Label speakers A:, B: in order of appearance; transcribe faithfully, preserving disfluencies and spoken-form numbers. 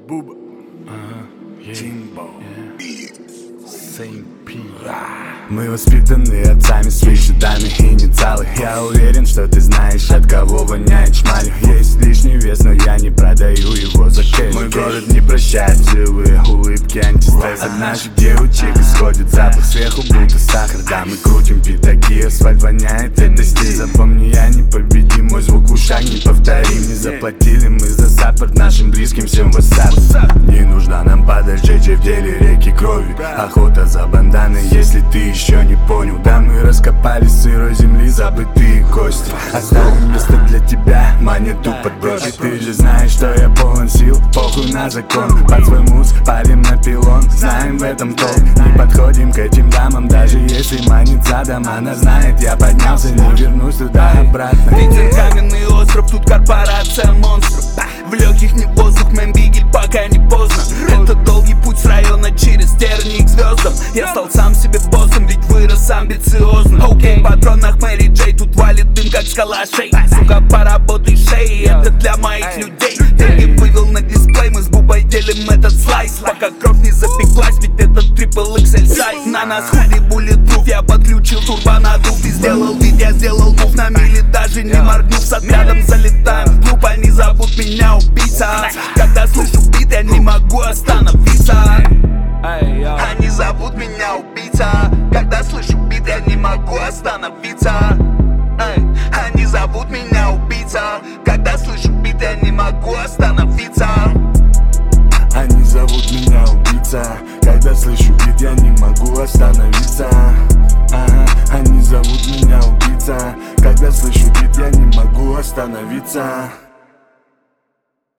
A: Буба, Тимбо, мы воспитаны отцами с вычетами инициалы. Я уверен, что ты знаешь, от кого воняет шмалью. Есть лишний вес, но я не продаю его за кэш. Мой город не прощает живые улыбки, антистресс. От наших девочек исходит запах сверху, будто сахар. Да, мы крутим пятаки, асфальт воняет, это стиль. Запомни, я непобедим, мой звук в ушах неповторим. Не заплатили мы за саппорт нашим близким, всем вассап. Не нужна нам падаль, джей джей в деле реки крови. Охота за банданой, если ты еще не понял. Да, мы раскопали с сырой земли забытые кости. Оставим место для тебя, монету подбросить. Ты же знаешь, что я полон сил, похуй на закон. Под свой мусс палим на пилон, знаем в этом толк. Не подходим к этим дамам, даже если манит задом. Она знает, я поднялся, не вернусь туда обратно.
B: Питер каменный остров, тут корпорация монстров. В легких не воздух, мэмбигель, пока не поздно. Это долгий путь с района через тернии к звездам. Я стал сам себе боссом, ведь вырос амбициозно. Окей, в патронах Мэри Джей, тут валит дым, как скала шей. Сука, поработай шеей, это для моих людей. Деньги вывел на дисплей, мы с Бубой делим этот слайс. Пока кровь не запеклась, ведь это трипл икс эль сайз. На нас худи буллетпруф, я подключил турбонадув. Ты сделал вид, я сделал мув на мили, даже не моргнув. С отрядом залетаем вглубь, они зовут меня убийца. Когда слышу бит, я не могу остановиться. Они зовут меня убийца. Когда слышу бит, я не могу остановиться. Они зовут меня убийца. Когда слышу бит, я не могу остановиться.
A: Они зовут меня убийца. Когда слышу бит, я не могу остановиться. Ага, они зовут меня убийца. Когда слышу бит, я не могу остановиться.